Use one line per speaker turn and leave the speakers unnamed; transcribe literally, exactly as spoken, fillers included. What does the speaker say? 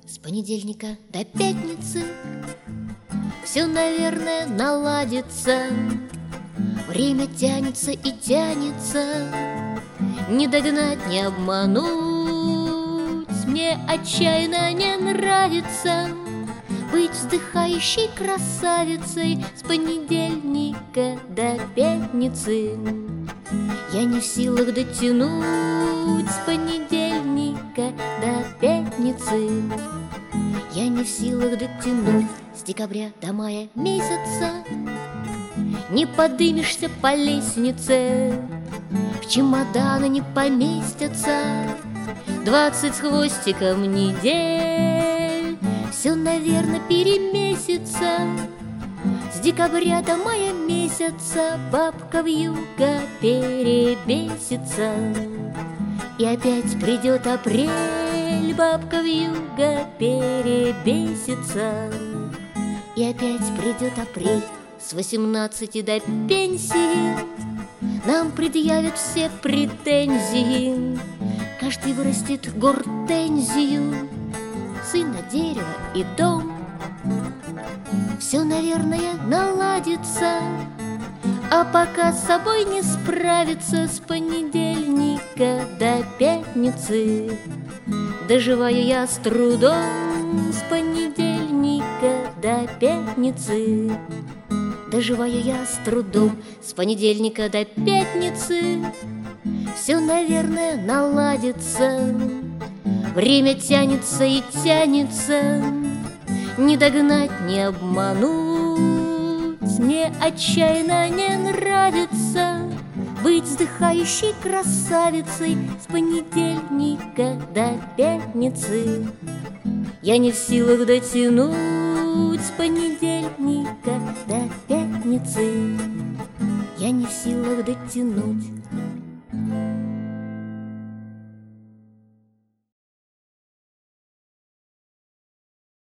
С понедельника до пятницы все, наверное, наладится. Время тянется и тянется, не догнать, не обмануть. Мне отчаянно не нравится быть вздыхающей красавицей с понедельника до пятницы. Я не в силах дотянуть с понедельника до пятницы. Я не в силах дотянуть с декабря до мая месяца. Не подымешься по лестнице, в чемоданы не поместятся двадцать с хвостиком недель. Все, наверное, перемесится. С декабря до мая месяца бабка вьюга перебесится. И опять придет апрель, бабка вьюга перебесится. И опять придет апрель. С восемнадцати до пенсии нам предъявят все претензии. Каждый вырастет гортензию, сына, дерево и дом. Все, наверное, наладится, а пока с собой не справиться. С понедельника до пятницы доживаю я с трудом. С понедельника до пятницы доживаю я с трудом. С понедельника до пятницы все, наверное, наладится. Время тянется и тянется, не догнать, не обмануть. Мне отчаянно не нравится быть вздыхающей красавицей с понедельника до пятницы. Я не в силах дотянуть с понедельника до пятницы. Я не в силах дотянуть